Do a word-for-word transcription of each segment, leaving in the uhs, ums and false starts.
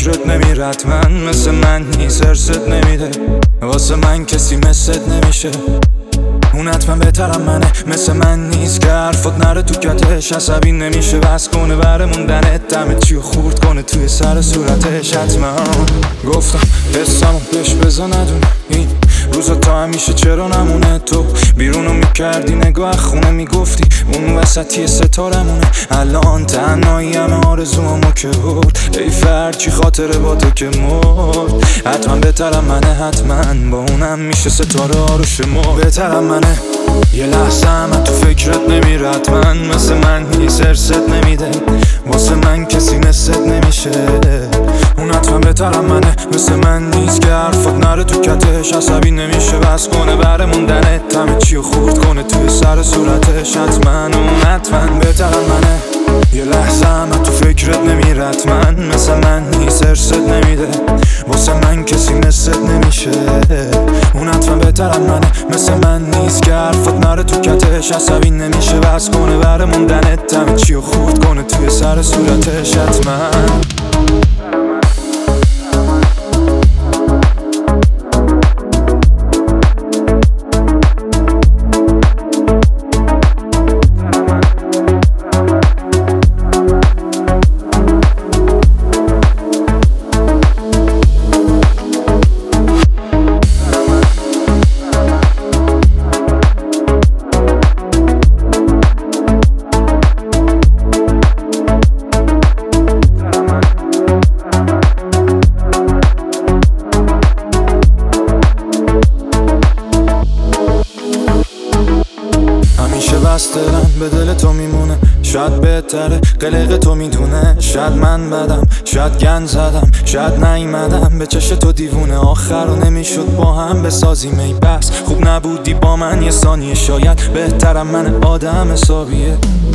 فکرت نمیره حتما مثل من نیست، ارست نمیده واسه من کسی مثلت نمیشه. اون حتما بهترم منه، مثل من نیست که حرفات نره تو کتش. عصبی نمیشه بس کنه بره موندنت، دمت چیو خورد کنه توی سر صورتش. حتما گفتم حسمو بهش بزا ندونه، این روزا تا همیشه چرا نمونه. تو بیرونو میکردی نگاه خونه میگفتی اون وسطی ستارمونه. الان تنهایی همه آرزومو که برد، ای فرد چی خاطره با تو که مرد. حتما بهترم منه، حتما با اونم میشه ستاره ها رو شمرد. بهترم منه، یه لحظه من تو فکرت نمیره حتما مثل من نیست، ارست نمیده واسه من کسی مثلت نمیشه. اون حتما بهترم منه، مثل من نیست که حرفات نره تو کتش. عصبی نمیشه بس کنه بره موندنت، همه چیو خورد کنه توی سر صورتش. حتما اون حتما بهترم منه، یه لحظه من تو فکرت نمیره حتما مثل من نیست، ارست نمیده واسه من کسی مثلت نمیشه. اون حتما بهترم منه، مثل من نیست که حرفات نره تو کتش. عصبی نمیشه بس کنه بره موندنت، همه چیو خورد کنه توی سر صورتش. حتما بس دلم به دل تو میمونه، شاید بهتره قلق تو میدونه. شاید من بدم، شاید گند زدم، شاید نیومدم به چش تو دیوونه. آخر رو نمیشد با هم بسازیم ای بس خوب نبودی با من یه ثانیه. شاید بهترم من آدم حسابیه.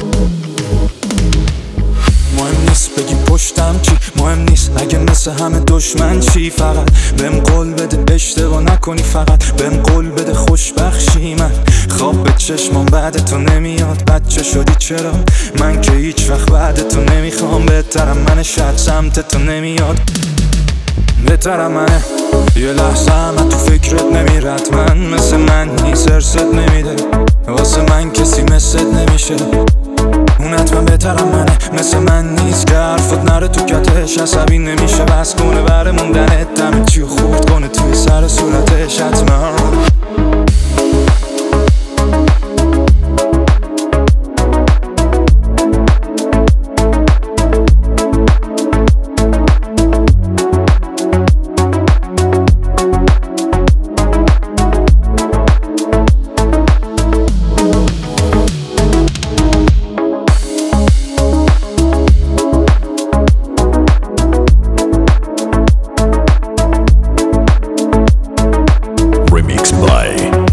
مهم نیست بگی پشتم چی، مهم نیست اگه مثل همه دشمن چی. فقط بهم قول بده اشتباه نکنی، فقط بهم قول بده خوشبخشی. من خواب به چشمام بعد تو نمیاد، بچه شدی چرا من که هیچ وقت بعد تو نمیخوام. بهترم من شاید سمت تو نمیاد، بهترم منه، یه لحظه من تو فکرت نمیره حتما مثل من نیست، ارست نمیده واسه من کسی مثلت نمیشه. اون حتما بهترم منه، مثل من نیست که حرفات نره تو کتش. عصبی نمیشه بس کنه بره موندنت، همه چیو خورد کنه توی سر صورتش. حتما Remixed by